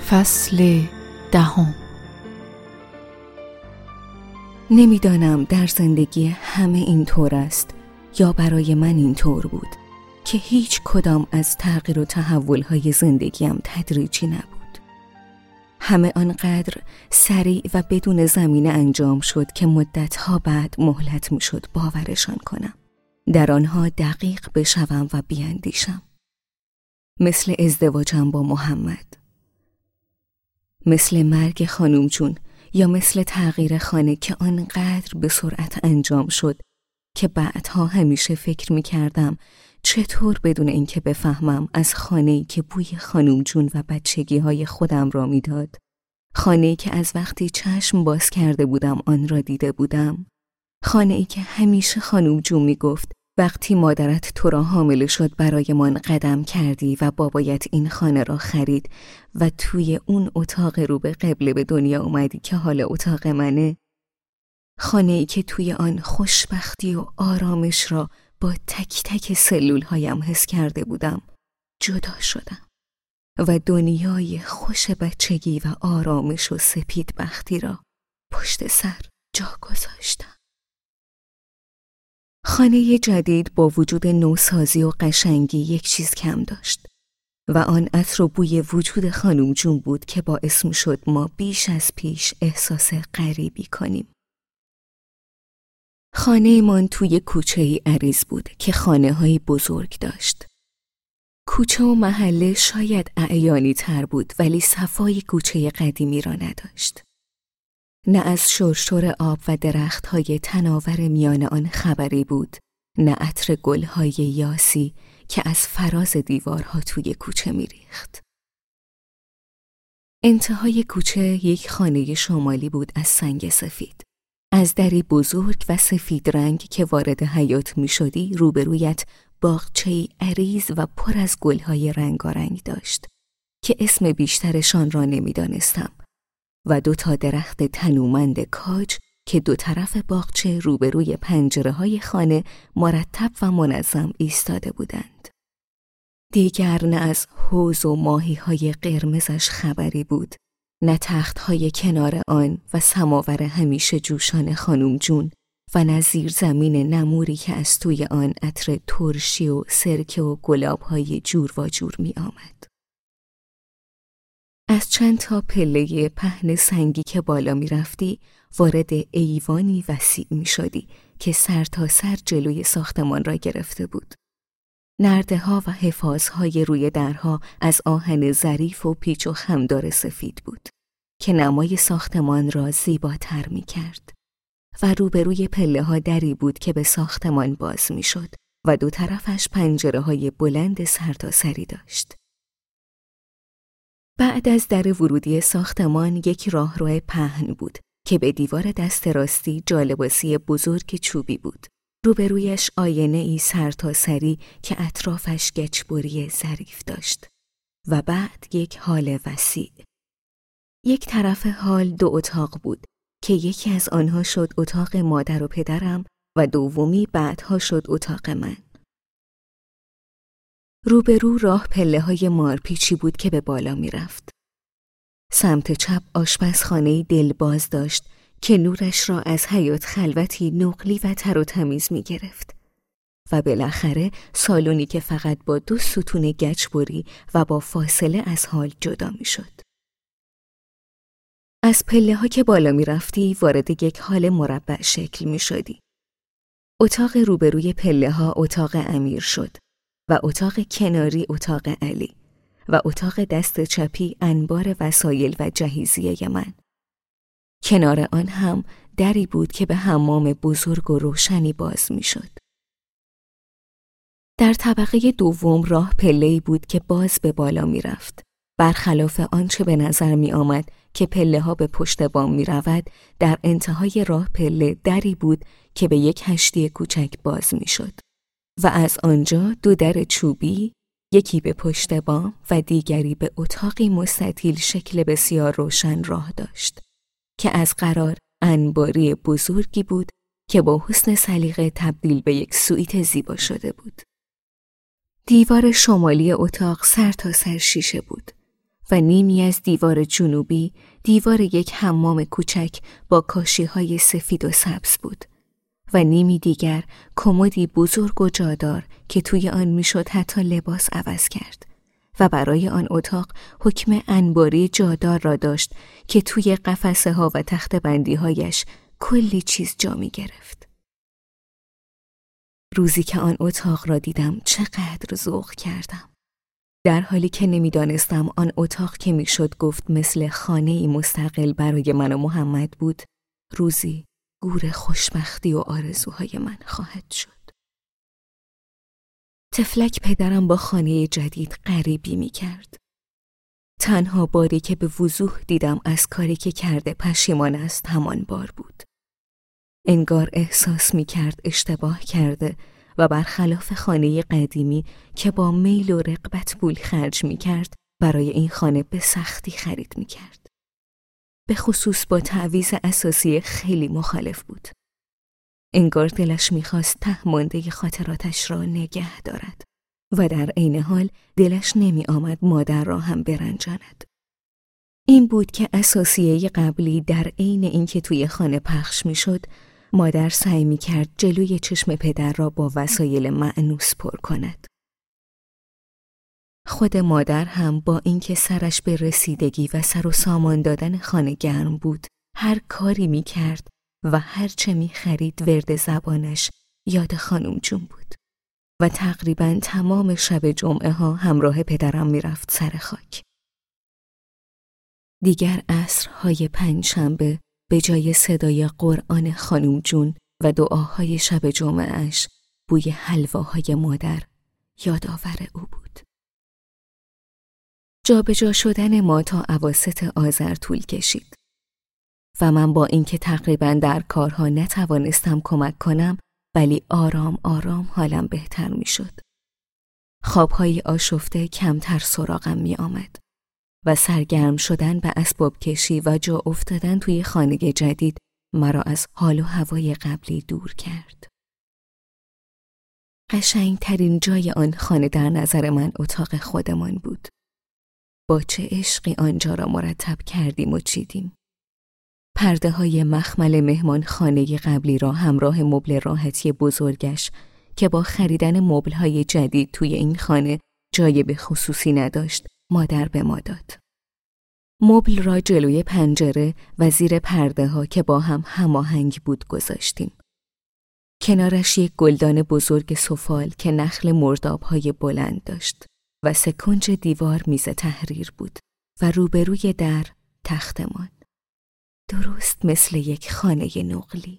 فصل 10. نمیدانم در زندگی همه اینطور است یا برای من اینطور بود که هیچ کدام از تغییر و تحولهای زندگیم تدریجی نبود. همه آنقدر سریع و بدون زمینه انجام شد که مدتها بعد مهلت میشد باورشان کنم. در آنها دقیق بشوم و بیاندیشم. مثل ازدواجم با محمد، مثل مرگ خانم جون، یا مثل تغییر خانه که آنقدر به سرعت انجام شد که بعدها همیشه فکر می کردم چطور بدون اینکه بفهمم از خانه‌ای که بوی خانم جون و بچگی‌های خودم را میداد، خانه‌ای که از وقتی چشم باز کرده بودم آن را دیده بودم، خانه‌ای که همیشه خانم جون می گفت وقتی مادرت تو را حامل شد برایمان قدم کردی و بابایت این خانه را خرید و توی اون اتاق رو به قبله به دنیا اومدی که حالا اتاق منه. خانه‌ای که توی آن خوشبختی و آرامش را با تک تک سلولهایم حس کرده بودم. جدا شدم و دنیای خوش بچگی و آرامش و سپید بختی را پشت سر جا گذاشتم. خانه جدید با وجود نوسازی و قشنگی یک چیز کم داشت و آن عطر و بوی وجود خانم جون بود که باعث می شد ما بیش از پیش احساس غریبی کنیم. خانه من توی کوچه‌ای عریض بود که خانه‌های بزرگ داشت. کوچه و محله شاید اعیانی تر بود ولی صفای کوچه قدیمی را نداشت. نه از شرشر آب و درخت‌های تناور میان آن خبری بود، نه عطر گل‌های یاسی که از فراز دیوارها توی کوچه می‌ریخت. انتهای کوچه یک خانه شمالی بود از سنگ سفید. از دری بزرگ و سفید رنگ که وارد حیاط می‌شدی روبرویت باغچه‌ای عریض و پر از گل‌های رنگارنگ داشت که اسم بیشترشان را نمی‌دانستم و 2 درخت تنومند کاج که 2 طرف باغچه روبروی پنجره‌های خانه مرتب و منظم ایستاده بودند. دیگر نه از حوض و ماهی‌های قرمزش خبری بود، نه تخت‌های کنار آن و سماور همیشه جوشان خانم جون و نه زیر زمین نموری که از توی آن عطر ترشی و سرکه و گلاب‌های جور و جور می آمد. از چند تا پله پهن سنگی که بالا می رفتی وارد ایوانی وسیع می شدی که سر تا سر جلوی ساختمان را گرفته بود. نرده ها و حفاظهای روی درها از آهن ظریف و پیچ و خمدار سفید بود که نمای ساختمان را زیباتر می کرد و روبروی پله ها دری بود که به ساختمان باز می شد و 2 طرفش پنجره های بلند سر تا سری داشت. بعد از در ورودی ساختمان یک راهرو پهن بود که به دیوار دست راستی جالباسی بزرگ چوبی بود. روبرویش آینه ای سر تا سری که اطرافش گچبری ظریف داشت و بعد یک هال وسیع. یک طرف هال 2 اتاق بود که یکی از آنها شد اتاق مادر و پدرم و دومی بعدها شد اتاق من. روبرو راه پله‌های مارپیچی بود که به بالا می رفت. سمت چپ آشپزخانه‌ای دلباز داشت که نورش را از حیاط خلوتی نقلی و تر و تمیز می گرفت و بالاخره سالونی که فقط با 2 ستون گچبری و با فاصله از حال جدا می شد. از پله‌ها که بالا می رفتی وارد یک هال مربع شکل می شدی. اتاق روبروی پله‌ها اتاق امیر شد و اتاق کناری اتاق علی و اتاق دست چپی انبار وسایل و جهیزیه من. کنار آن هم دری بود که به حمام بزرگ و روشنی باز می شد. در طبقه دوم راه پله‌ای بود که باز به بالا می رفت. برخلاف آنچه به نظر می آمد که پله ها به پشت بام می رود، در انتهای راه پله دری بود که به یک هشتی کوچک باز می شد. و از آنجا 2 در چوبی، یکی به پشت بام و دیگری به اتاقی مستطیل شکل بسیار روشن راه داشت که از قرار انباری بزرگی بود که با حسن سلیقه تبدیل به یک سویت زیبا شده بود. دیوار شمالی اتاق سر تا سر شیشه بود و نیمی از دیوار جنوبی دیوار یک حمام کوچک با کاشی‌های سفید و سبز بود و نیمی دیگر کمدی بزرگ و جادار که توی آن میشد حتی لباس عوض کرد و برای آن اتاق حکم انباری جادار را داشت که توی قفسه ها و تخت بندی هایش کلی چیز جا می گرفت. روزی که آن اتاق را دیدم چقدر ذوق کردم. در حالی که نمیدانستم آن اتاق که میشد گفت مثل خانه‌ای مستقل برای من و محمد بود، روزی گور خوشبختی و آرزوهای من خواهد شد. طفلک پدرم با خانه جدید غریبی می کرد. تنها باری که به وضوح دیدم از کاری که کرده پشیمان است همان بار بود. انگار احساس می کرد اشتباه کرده و برخلاف خانه قدیمی که با میل و رغبت پول خرج می کرد برای این خانه به سختی خرید می کرد. به خصوص با تعویض اساسی خیلی مخالف بود. انگار دلش می‌خواست ته مانده خاطراتش را نگه دارد و در عین حال دلش نمی‌آمد مادر را هم برنجاند. این بود که اساسیه قبلی در عین اینکه توی خانه پخش می‌شد، مادر سعی می‌کرد جلوی چشم پدر را با وسایل مأنوس پر کند. خود مادر هم با اینکه سرش به رسیدگی و سر و سامان دادن خانه گرم بود، هر کاری می‌کرد و هر چه می خرید ورد زبانش یاد خانم جون بود و تقریباً تمام شب جمعه ها همراه پدرم می رفت سر خاک. دیگر عصرهای پنجشنبه به جای صدای قرآن خانم جون و دعاهای شب جمعه اش بوی حلواهای مادر یادآور او بود. جابجا شدن ما تا اواسط آذر طول کشید و من با اینکه تقریباً در کارها نتوانستم کمک کنم ولی آرام آرام حالم بهتر می شد. خوابهای آشفته کمتر سراغم می آمد و سرگرم شدن به اسباب کشی و جا افتادن توی خانه جدید مرا از حال و هوای قبلی دور کرد. قشنگترین جای آن خانه در نظر من اتاق خودمان بود. با چه عشقی آنجا را مرتب کردیم و چیدیم. پرده های مخمل مهمان خانه قبلی را همراه مبل راحتی بزرگش که با خریدن مبل های جدید توی این خانه جای به خصوصی نداشت مادر به ما داد. مبل را جلوی پنجره و زیر پرده ها که با هم هماهنگ بود گذاشتیم. کنارش یک گلدان بزرگ سفال که نخل مرداب های بلند داشت و سکنج دیوار میز تحریر بود و روبروی در تختمان. درست مثل یک خانه نقلی.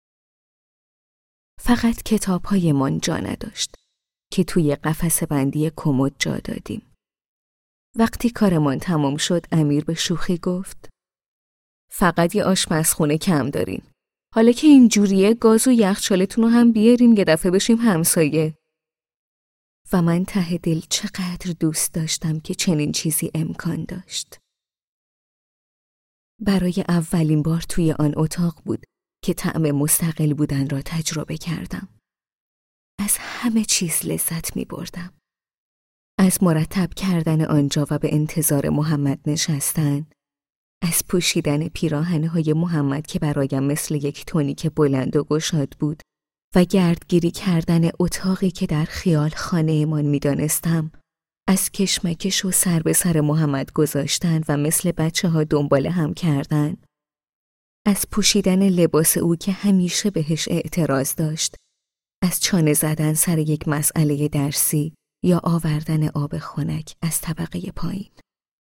فقط کتاب‌هایمان جا نداشت که توی قفس بندی کمد جا دادیم. وقتی کارمان تمام شد امیر به شوخی گفت فقط یه آشپزخونه کم دارین. حالا که این جوریه گاز و یخچالتون رو هم بیارین یه دفعه بشیم همسایه. و من ته دل چقدر دوست داشتم که چنین چیزی امکان داشت. برای اولین بار توی آن اتاق بود که طعم مستقل بودن را تجربه کردم. از همه چیز لذت می بردم. از مرتب کردن آنجا و به انتظار محمد نشستن، از پوشیدن پیراهن‌های محمد که برایم مثل یک تونیک بلند و گشاد بود و گردگیری کردن اتاقی که در خیال خانه‌مان می‌دانستم، از کشمکش و سر به سر محمد گذاشتن و مثل بچه‌ها دنبال هم کردن، از پوشیدن لباس او که همیشه بهش اعتراض داشت، از چانه زدن سر یک مسئله درسی یا آوردن آب خنک از طبقه پایین.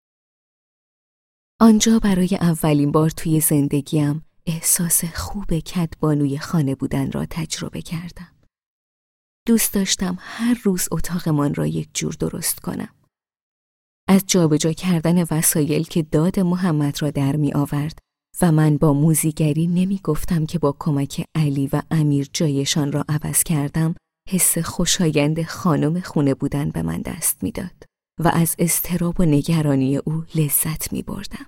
آنجا برای اولین بار توی زندگیم احساس خوب کدبانوی خانه بودن را تجربه کردم. دوست داشتم هر روز اتاقمان را یک جور درست کنم. از جابجا کردن وسایل که داد محمد را در می آورد و من با موزیگری نمی گفتم که با کمک علی و امیر جایشان را عوض کردم، حس خوشایند خانم خونه بودن به من دست می داد و از اضطراب و نگرانی او لذت می بردم.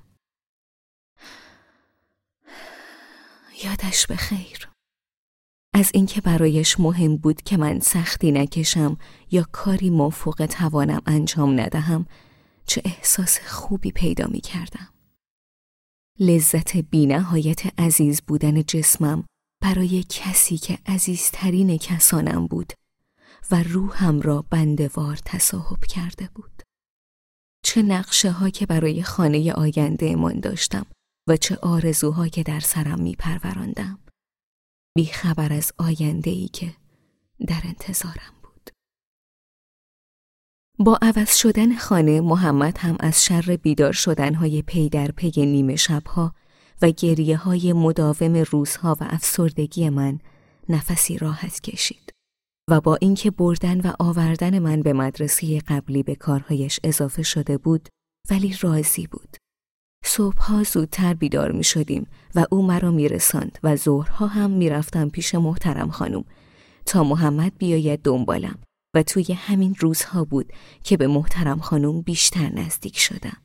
یادش بخیر. از اینکه برایش مهم بود که من سختی نکشم یا کاری مافوق توانم انجام ندهم، چه احساس خوبی پیدا می کردم. لذت بی‌نهایت عزیز بودن جسمم برای کسی که عزیزترین کسانم بود و روحم را بنده‌وار تصاحب کرده بود. چه نقشه ها که برای خانه آینده من داشتم و چه آرزوها که در سرم می پروراندم. بی خبر از آینده‌ای که در انتظارم بود. با عوض شدن خانه، محمد هم از شر بیدار شدنهای پی در پی نیمه شبها و گریه های مداوم روزها و افسردگی من نفسی راحت کشید و با اینکه بردن و آوردن من به مدرسه قبلی به کارهایش اضافه شده بود، ولی راضی بود. صبحها زودتر بیدار می شدیم و او مرا می رساند و ظهرها هم می رفتم پیش محترم خانم تا محمد بیاید دنبالم و توی همین روزها بود که به محترم خانم بیشتر نزدیک شدم.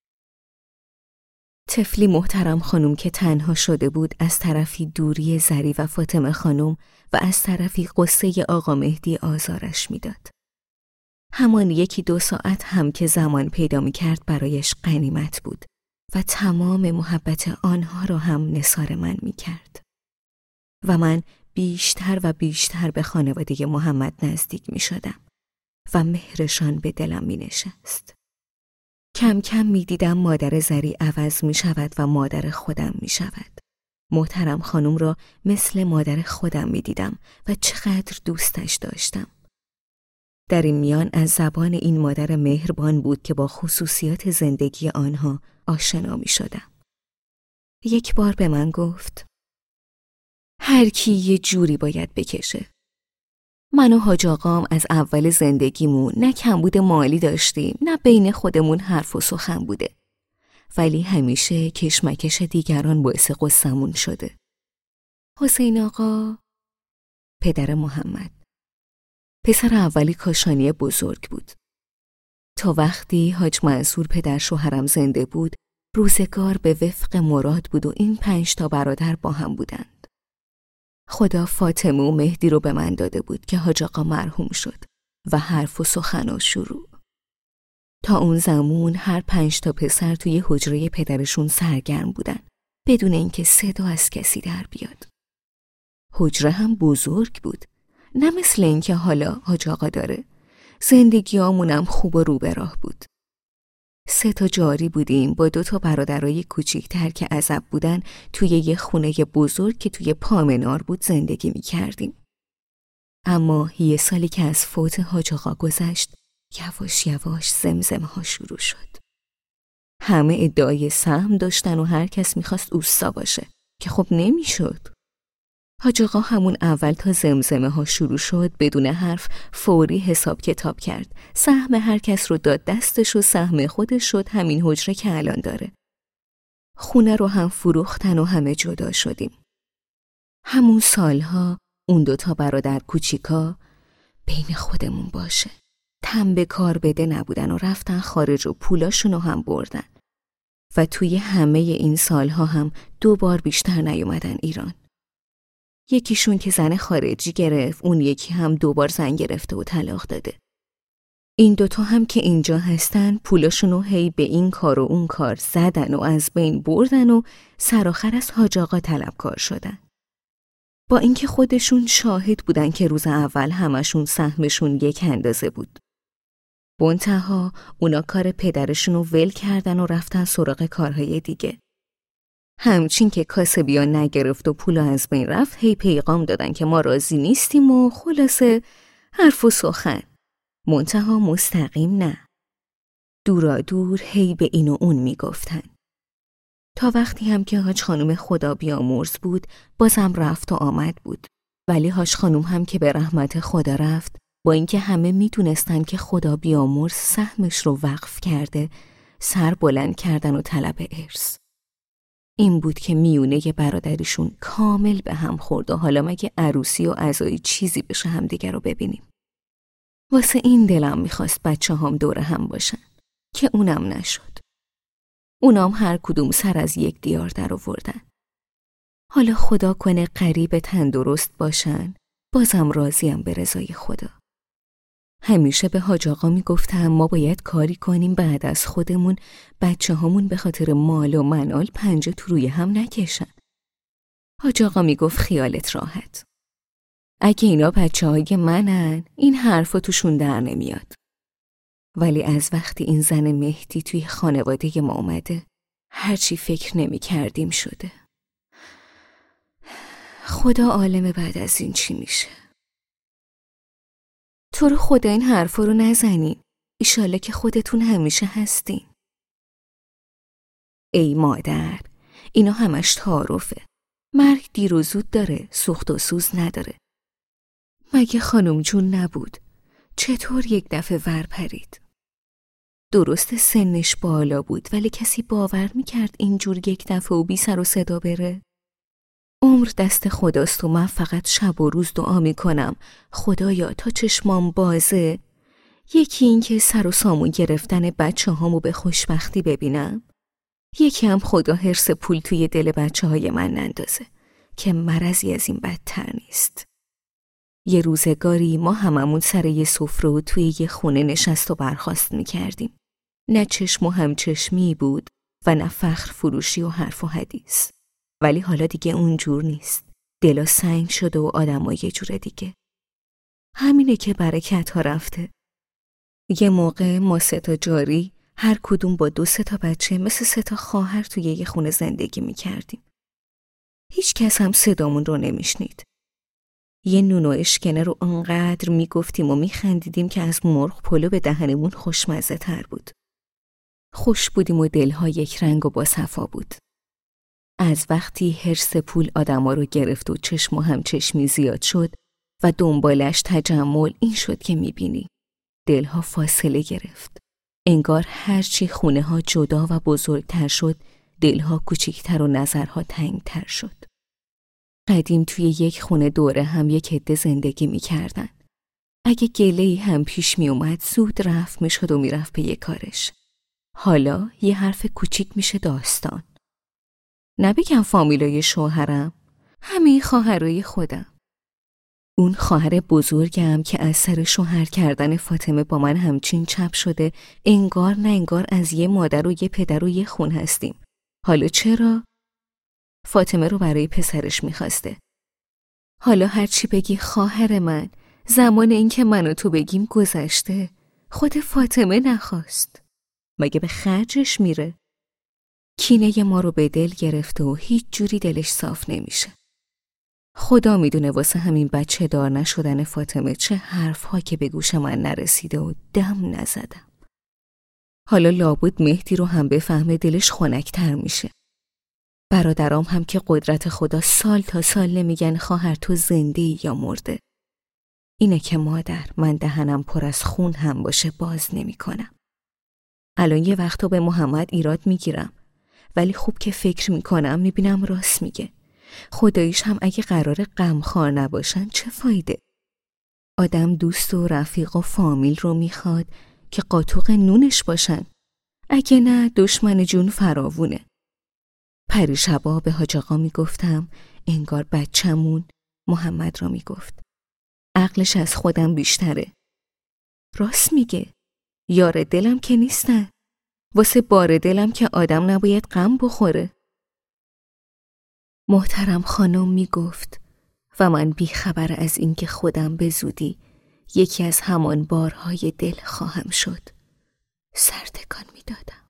طفلی محترم خانم که تنها شده بود، از طرفی دوری زری و فاطمه خانم و از طرفی قصه آقا مهدی آزارش میداد. همان 1-2 ساعت هم که زمان پیدا می کرد برایش غنیمت بود و تمام محبت آنها را هم نثار من می کرد. و من بیشتر و بیشتر به خانواده محمد نزدیک می شدم و مهرشان به دلم می نشست. کم کم می دیدم مادر زری عوض می شود و مادر خودم می شود. محترم خانم را مثل مادر خودم می دیدم و چقدر دوستش داشتم. در این میان از زبان این مادر مهربان بود که با خصوصیات زندگی آنها آشنا می شدم. یک بار به من گفت: هر کی یه جوری باید بکشه. من و حاج آقام از اول زندگیمون نه کمبود مالی داشتیم، نه بین خودمون حرف و سخن بوده. ولی همیشه کشمکش دیگران باعث غصه‌مون شده. حسین آقا، پدر محمد، پسر اولی کاشانی بزرگ بود. تا وقتی حاج منصور پدر شوهرم زنده بود، روزگار به وفق مراد بود و این 5 تا برادر با هم بودند. خدا فاطمه و مهدی رو به من داده بود که حاج آقا مرحوم شد و حرف و سخن و شروع. تا اون زمان هر 5 تا پسر توی حجره پدرشون سرگرم بودن بدون اینکه صدا از کسی در بیاد. حجره هم بزرگ بود، نه مثل اینکه حالا حاج آقا داره. زندگیامونم خوب و رو به راه بود. 3 تا جاری بودیم با 2 تا برادرای کوچیک‌تر که عزب بودن توی یه خونه بزرگ که توی پامنار بود زندگی می کردیم. اما 1 سالی که از فوت حاج آقا گذشت، یواش یواش زمزمه ها شروع شد. همه ادعای سهم داشتن و هر کس میخواست اوستا باشه که خب نمیشد. حاج آقا همون اول تا زمزمه ها شروع شد بدون حرف فوری حساب کتاب کرد. سهم هر کس رو داد دستش و سهم خودش شد همین حجره که الان داره. خونه رو هم فروختن و همه جدا شدیم. همون سالها اون 2 تا برادر کوچیکا بین خودمون باشه تن به کار بده نبودن و رفتن خارج و پولاشونو هم بردن و توی همه این سالها هم 2 بار بیشتر نیومدن ایران. یکیشون که زن خارجی گرفت، اون یکی هم 2 بار زن گرفته و طلاق داده. این 2 تا هم که اینجا هستن پولاشونو هی به این کار و اون کار زدن و از بین بردن و سرآخر از حاج آقا طلبکار شدن. با اینکه خودشون شاهد بودن که روز اول همشون سهمشون 1 اندازه بود. منتها اونا کار پدرشونو ول کردن و رفتن سراغ کارهای دیگه. همچین که کاسبیان نگرفت و پولا از بین رفت، هی پیغام دادن که ما راضی نیستیم و خلاصه حرف و سخن. منتها مستقیم نه. دورا دور هی به این و اون میگفتن. تا وقتی هم که حاج خانم خدا بیامرز بود، بازم رفت و آمد بود. ولی حاج خانم هم که به رحمت خدا رفت، با اینکه همه میدونستن که خدا بیامرز سهمش رو وقف کرده، سر بلند کردن و طلب ارث. این بود که میونه برادریشون کامل به هم خورد و حالا مگه عروسی و عزایی چیزی بشه هم دیگر رو ببینیم. واسه این دلم میخواست بچه هم دور هم باشن که اونم نشد. اونام هر کدوم سر از یک دیار در آوردن. حالا خدا کنه قریب تندرست باشن، بازم راضیم به رضای خدا. همیشه به حاج آقا میگفتم ما باید کاری کنیم بعد از خودمون بچه‌هامون به خاطر مال و منال پنجه تو روی هم نکشن. حاج آقا میگفت خیالت راحت. اگه اینا بچه‌های منن این حرفا توشون در نمیاد. ولی از وقتی این زن مهدی توی خانواده ما اومده هرچی فکر نمی کردیم شده. خدا عالم بعد از این چی میشه. تو رو خدا این حرفا رو نزنین. ایشالا که خودتون همیشه هستین. ای مادر، اینا همش تعارفه. مرگ دیر و زود داره، سوخت و سوز نداره. مگه خانم جون نبود؟ چطور یک دفعه ور پرید؟ درست سنش بالا بود ولی کسی باور میکرد اینجور یک دفعه و بی سر و صدا بره؟ عمر دست خداست و من فقط شب و روز دعا میکنم خدایا تا چشمام بازه، یکی این که سر و سامون گرفتن بچه هامو به خوشبختی ببینم، یکی هم خدا حرص پول توی دل بچه های من نندازه که مرضی از این بدتر نیست. یه روزگاری ما هممون سر یه سفره و توی یه خونه نشست و برخاست میکردیم. نه چشم و همچشمی بود و نه فخر فروشی و حرف و حدیث. ولی حالا دیگه اونجور نیست. دلا سنگ شده و آدم یه جور دیگه. همینه که برکت ها رفته. یه موقع ما 3 جاری هر کدوم با 2-3 بچه مثل 3 خواهر توی یه خونه زندگی میکردیم. هیچ کس هم صدامون رو نمیشنید. یه نون و اشکنه رو انقدر میگفتیم و میخندیدیم که از مرغ پلو به دهنمون خوشمزه تر بود. خوش بودیم و دلها یک رنگ و با صفا بود. از وقتی حرص پول آدما رو گرفت و چشم و همچشمی زیاد شد و دنبالش تجمل این شد که میبینی دلها فاصله گرفت. انگار هرچی خونه ها جدا و بزرگتر شد دلها کوچیکتر و نظرها تنگتر شد. قدیم توی یک خونه دوره هم یک عده زندگی میکردن. اگه گله‌ای هم پیش میومد زود رفت میشد و میرفت به یک کارش. حالا یه حرف کوچیک میشه داستان. نبگم فامیلای شوهرم، همه خواهرای خودم. اون خواهر بزرگم که از سر شوهر کردن فاطمه با من همچین چپ شده انگار نه انگار از یه مادر و یه پدر و یه خون هستیم. حالا چرا؟ فاطمه رو برای پسرش میخواسته. حالا هرچی بگی خواهر من، زمان این که من و تو بگیم گذشته. خود فاطمه نخواست. مگه به خرجش میره؟ کینه ما رو به دل گرفته و هیچ جوری دلش صاف نمیشه. خدا میدونه واسه همین بچه دار نشدن فاطمه چه حرفها که به گوش من نرسیده و دم نزدم. حالا لابد مهدی رو هم بفهمه دلش خنک‌تر میشه. برادرام هم که قدرت خدا سال تا سال نمیگن خواهر تو زنده یا مرده. اینه که مادر من دهنم پر از خون هم باشه باز نمی کنم. الان یه وقتا به محمد ایراد میگیرم ولی خوب که فکر میکنم میبینم راست میگه. خداییش هم اگه قرار غمخوار نباشن چه فایده؟ آدم دوست و رفیق و فامیل رو میخواد که قاطوق نونش باشن. اگه نه دشمن جون فراوونه. پریشبا به حاج آقا میگفتم انگار بچمون محمد را میگفت. عقلش از خودم بیشتره. راست میگه. یار دلم که نیستن. واسه بار دلم که آدم نباید غم بخوره. محترم خانم میگفت و من بیخبر از اینکه خودم به زودی یکی از همان بارهای دل خواهم شد. سر تکان میدادم.